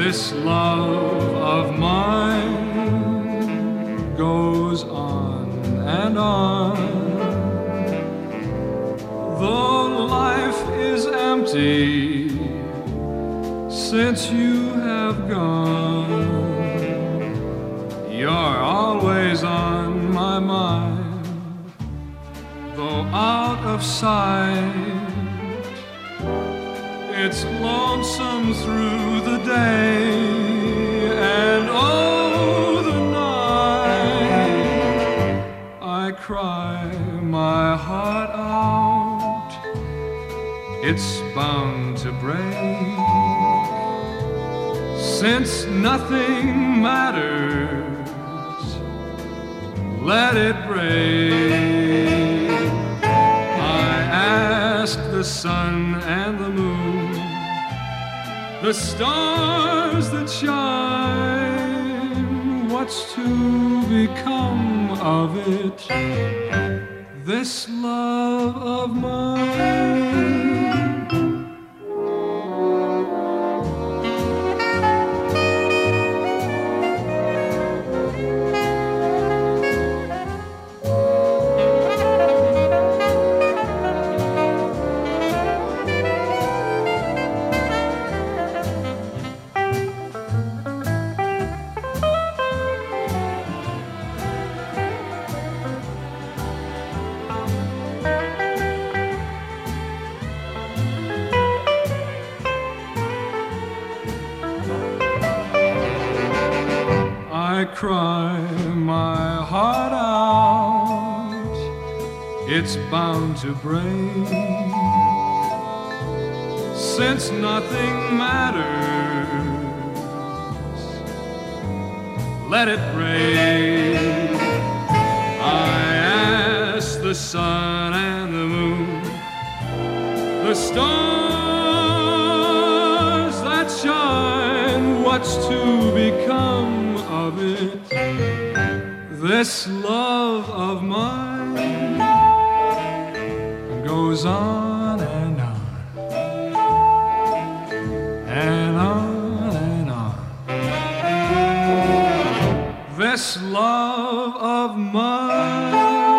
This love of mine goes on and on. Though life is empty since you have gone, you're always on my mind. Though out of sight, it's lonesome through the day, and oh, the night I cry my heart out. It's bound to break, since nothing matters. Let it break. I ask the sun and the moon, the stars that shine, what's to become of it, this love of mine? I cry my heart out, it's bound to break, since nothing matters. Let it break. I ask the sun and the moon, the stars that shine, what's to become of it, this love of mine goes on and on and on and on. This love of mine.